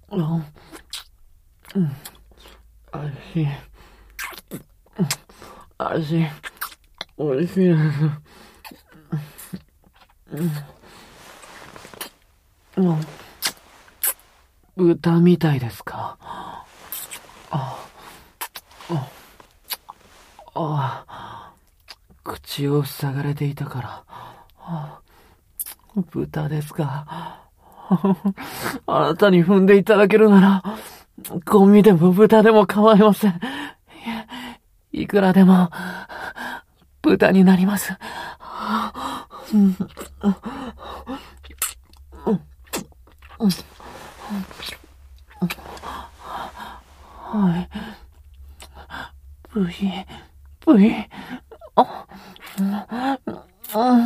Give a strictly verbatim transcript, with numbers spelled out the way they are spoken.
うん、うん、味、味、おいしいです。うん、豚みたいですか？ああ、口を塞がれていたから。あ、豚ですか？あなたに踏んでいただけるなら、ゴミでも豚でも構いません。いくらでも、豚になります。はい。ブヒ、ブヒ、あ、うん、